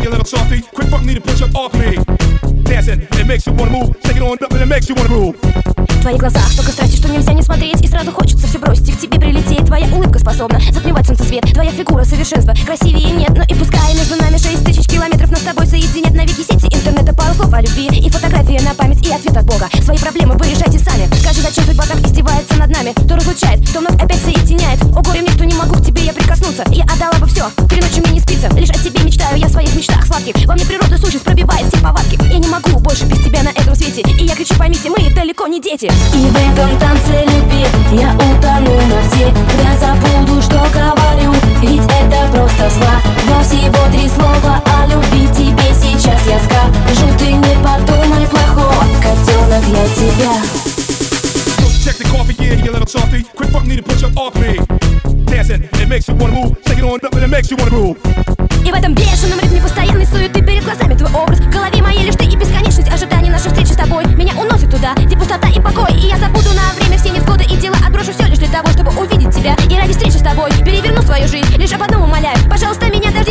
you little softy. Quick fuck me to push up off me. Dancing, it makes you wanna move. Take it on up and it makes you wanna groove. В твоих глазах столько страсти, что нельзя не смотреть. И сразу хочется все бросить и к тебе прилететь. Твоя улыбка способна затмевать солнцесвет. Твоя фигура совершенства, красивее нет. Но и пускай между нами 6000 километров, нас с тобой соединят навеки сети интернета. Пару слов о любви и фотография на память, и ответ от Бога. Свои проблемы вы решайте сами. Скажи, зачем судьба так издевается над нами? То разлучает, то вновь опять соединяет. О горе мне, кто не могу к тебе я прикоснуться. Я отдала бы все, 3 ночи мне не спится. Лишь о тебе мечтаю я в своих мечтах сладких. Во мне природа сущность пробивает все повадки. Я не могу больше без тебя на этом свете. И я кричу, поймите, мы далеко не дети. И в этом танце любви я утону навсегда. Забуду, что говорю, ведь это просто слова. Всего 3 слова о любви тебе сейчас я скажу. Ты не подумай плохого, котенок, я тебя. Check the coffee, yeah, you little softy. Quick fuck me to push up off me. Dancing, it makes you wanna move. Take it on up and it makes you wanna groove. И в этом бешеном ритме постоянной суеты перед глазами твой образ. В голове моей лишь ты и бесконечность ожиданий нашей встречи с тобой. Меня уносит туда, где пустота и покой. И я забуду на время все невзгоды и дела. Отброшу все лишь для того, чтобы увидеть тебя. И ради встречи с тобой переверну свою жизнь. Лишь об одном умоляю, пожалуйста, меня дожди.